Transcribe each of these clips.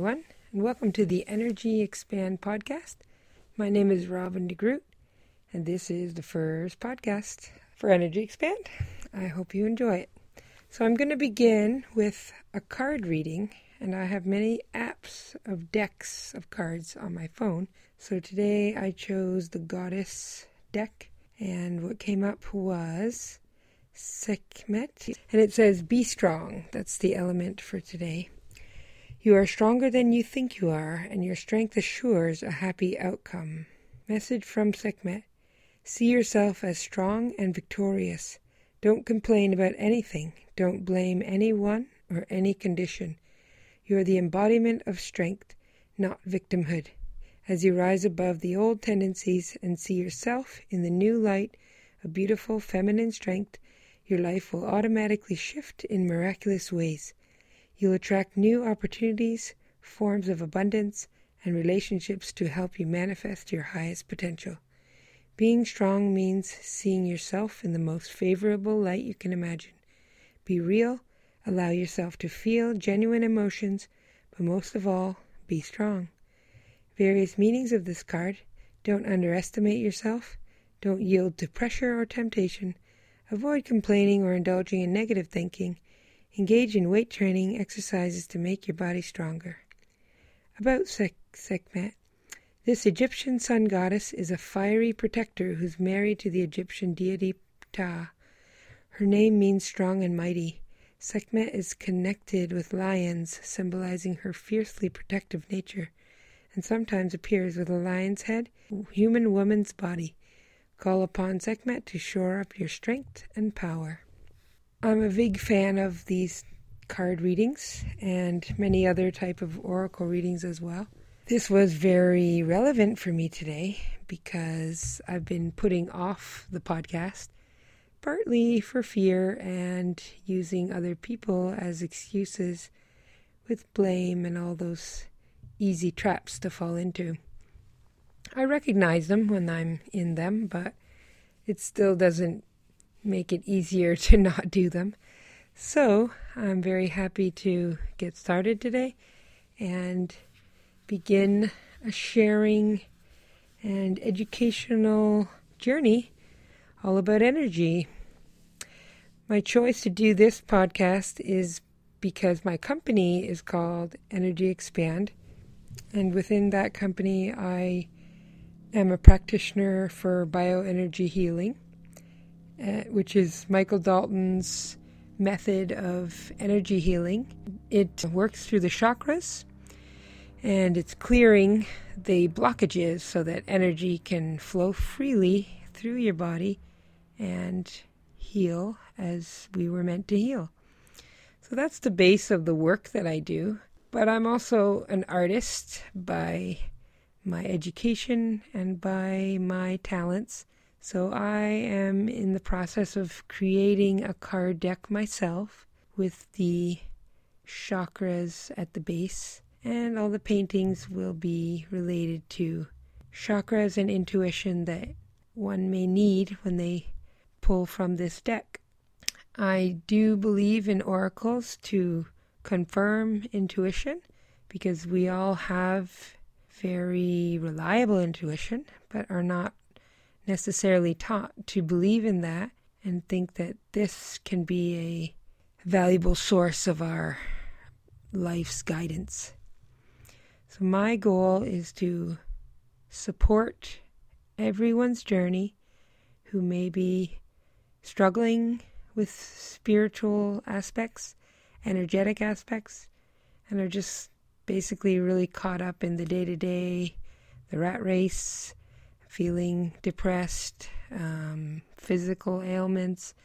everyone, and welcome to the Energy Expand podcast. My name is Robin DeGroot, and this is the first podcast for Energy Expand. I hope you enjoy it. So I'm going to begin with a card reading, and I have many apps of decks of cards on my phone. So today I chose the Goddess deck, and what came up was Sekhmet, and it says, "Be strong." That's the element for today. You are stronger than you think you are, and your strength assures a happy outcome. Message from Sekhmet. See yourself as strong and victorious. Don't complain about anything. Don't blame anyone or any condition. You are the embodiment of strength, not victimhood. As you rise above the old tendencies and see yourself in the new light of beautiful feminine strength, your life will automatically shift in miraculous ways. You'll attract new opportunities, forms of abundance, and relationships to help you manifest your highest potential. Being strong means seeing yourself in the most favorable light you can imagine. Be real, allow yourself to feel genuine emotions, but most of all, be strong. Various meanings of this card. Don't underestimate yourself. Don't yield to pressure or temptation. Avoid complaining or indulging in negative thinking. Engage in weight training exercises to make your body stronger. About Sekhmet. This Egyptian sun goddess is a fiery protector who's married to the Egyptian deity Ptah. Her name means strong and mighty. Sekhmet is connected with lions, symbolizing her fiercely protective nature, and sometimes appears with a lion's head, human woman's body. Call upon Sekhmet to shore up your strength and power. I'm a big fan of these card readings and many other type of oracle readings as well. This was very relevant for me today because I've been putting off the podcast, partly for fear and using other people as excuses with blame and all those easy traps to fall into. I recognize them when I'm in them, but it still doesn't make it easier to not do them. So I'm very happy to get started today and begin a sharing and educational journey all about energy. My choice to do this podcast is because my company is called Energy Expand, and within that company I am a practitioner for bioenergy healing, which is Michael Dalton's method of energy healing. It works through the chakras, and it's clearing the blockages so that energy can flow freely through your body and heal as we were meant to heal. So that's the base of the work that I do. But I'm also an artist by my education and by my talents. So I am in the process of creating a card deck myself with the chakras at the base, and all the paintings will be related to chakras and intuition that one may need when they pull from this deck. I do believe in oracles to confirm intuition because we all have very reliable intuition, but are not necessarily taught to believe in that and think that this can be a valuable source of our life's guidance. So my goal is to support everyone's journey who may be struggling with spiritual aspects, energetic aspects, and are just basically really caught up in the day-to-day, the rat race, feeling depressed, physical ailments,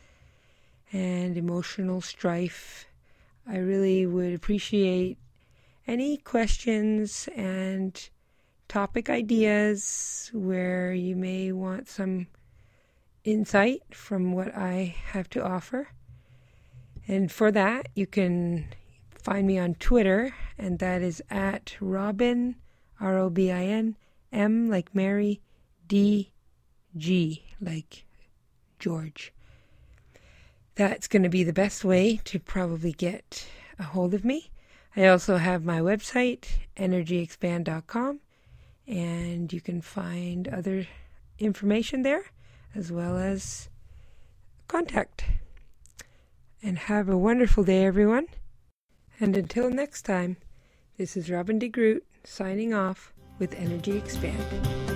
and emotional strife. I really would appreciate any questions and topic ideas where you may want some insight from what I have to offer. And for that, you can find me on Twitter, and that is at Robin, Robin, M like Mary, DG like George. That's going to be the best way to probably get a hold of me. I also have my website, energyexpand.com, and you can find other information there as well as contact. And have a wonderful day, everyone. And until next time, this is Robin DeGroot signing off with Energy Expand.